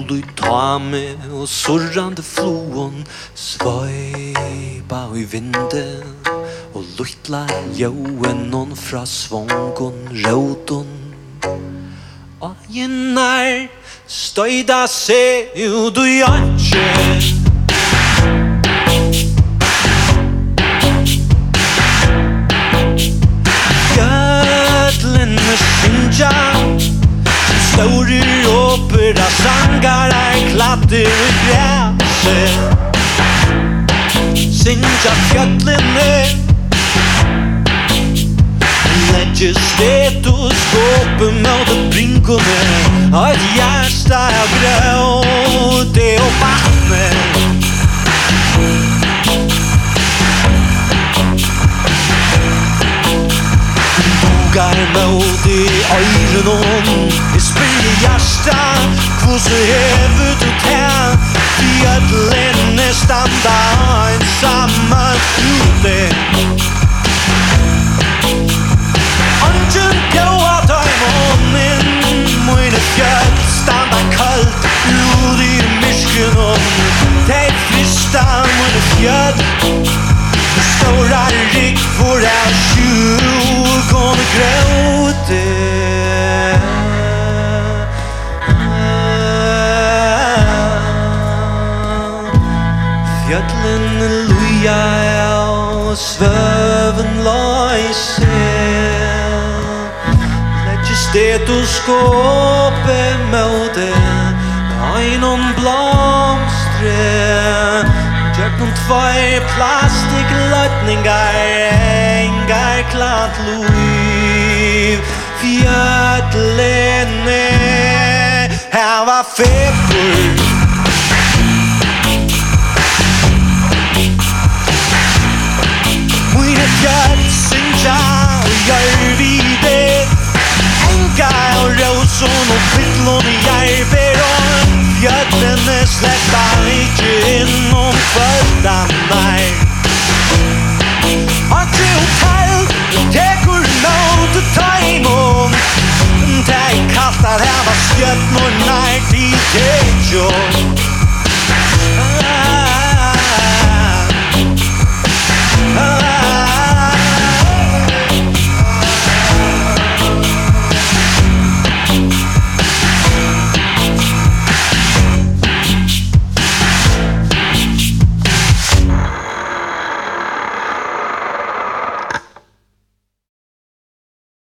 Sól I tame og surrande floen svøypa I vinden og luttla ljóen fra svongon råton og ginnar støyda seg ut I anke Fjöllene synger Storer opera sangarar kladder I gräset Synger fjöllene Legger stetoskopet mot brinkene Og et hjärsta av gråte og vattnet Bugar mot I øyrenom I spiller hjärsta Hvordan hever du til Fjöllene standa ensamma ute Angen bjøa døgmånen Mine fjöll standa kallt Ut I myrskenom De frista mine fjöll Stora rik for tjugående gråte Fjöllene luja og svøven løyse Legger stetoskopet mot Einon blomstre Gjøknum tvær plastikkløtningar Engar klatt luiv Fjöllene Hava feber Mine fjöll synger og gjør vi det Engar og råson og fyllon I jerber og Fjöllene släpper ikke innom kvöldanar Og til hotell tekur mot taimon Det kallt at heva skjøtt når nær til tegjå